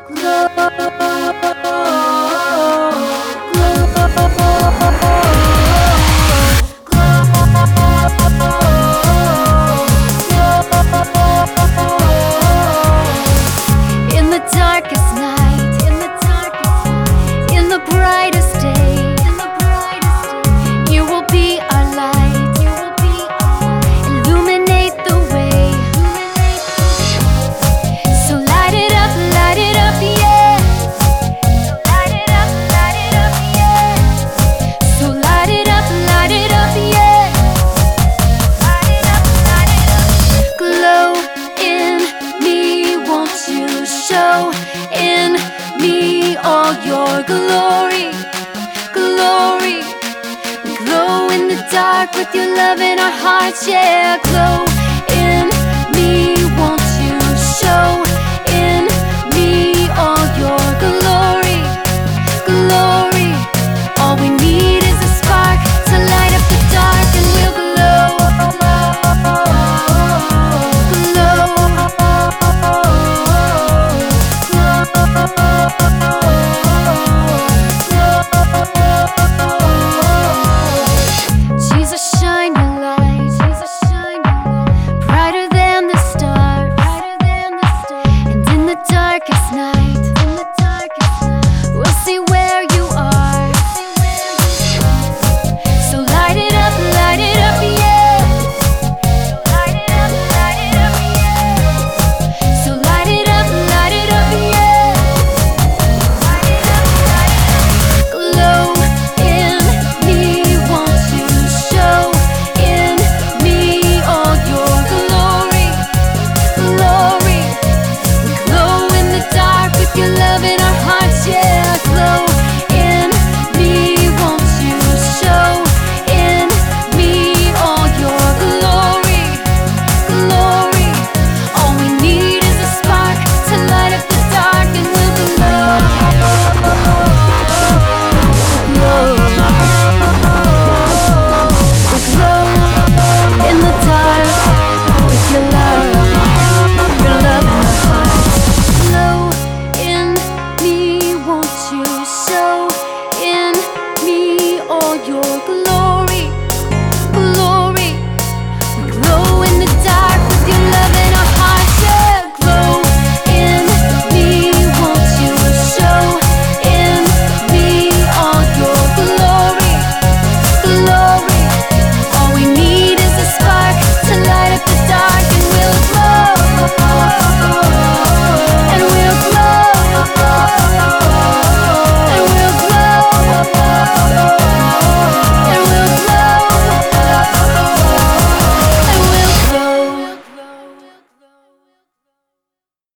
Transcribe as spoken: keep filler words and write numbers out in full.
glow, in the darkest night, in the darkest night, in the brightest day, in the brightest day, you will be our light, you will be our light. Illuminate the way, illuminate the way. So light it up, light it up, yeah. So light it up, light it up, yeah. So light it up, light it up, yeah. Light it up, light it up. Glow in me, won't you show in me all your glory, glory. We glow in the dark with your love in our hearts, yeah. Glow in me,